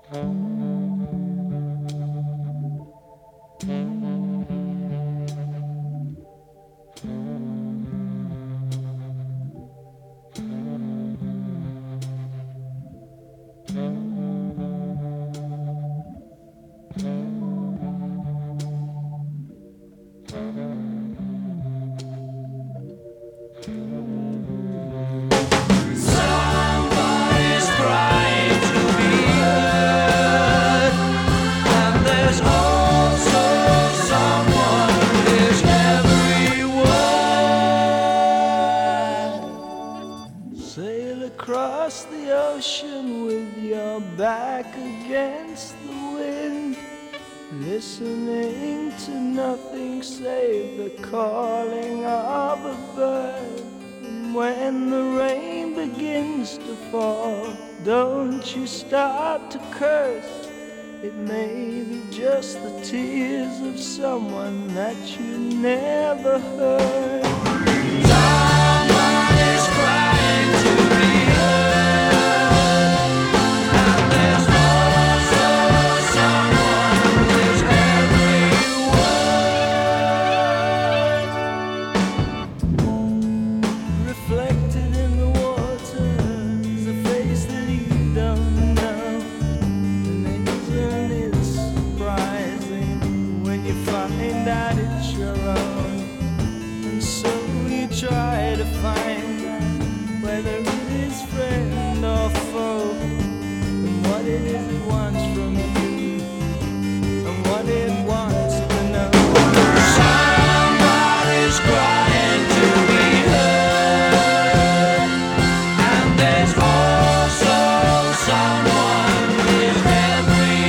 Somebody's crying to be heard, and there's also someone who hears every word. Sail across the ocean with your back against the wind, listening to nothing save the calling of a bird. And when the rain begins to fall, don't you start to curse. It may be just the tears of someone that you never heard. Somebody's crying to be heard, and there's also someone who hears every word. Reflected in the water is a face that you don't know, and isn't it surprising when you find out it's your own? And so you try to find out whether it is friend or foe, and what it is it wants from you, and what it wants to know. Somebody's crying to be heard, and there's also someone with every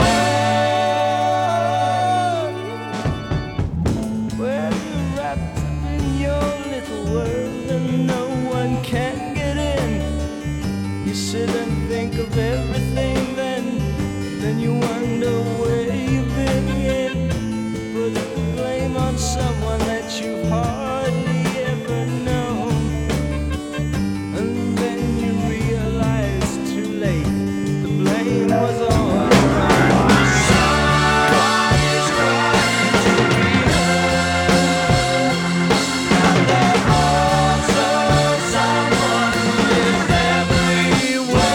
word. Well, you're wrapped up in your little world and no one can get in. You sit and think of everything, then you wonder where you've been. Put the blame on someone that you've hardly ever known, and then you realize too late the blame was all around. Somebody's crying to be heard, and there's also someone with every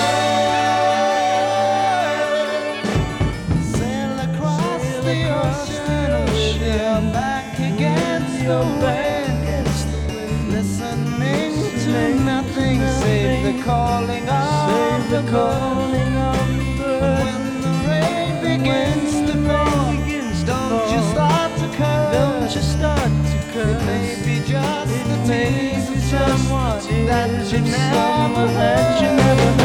word. Sail across the ocean with your back against the wind, listening to nothing save the calling of the bird. When the rain begins to fall, don't you start to curse. It may be just the tears of someone that you never heard.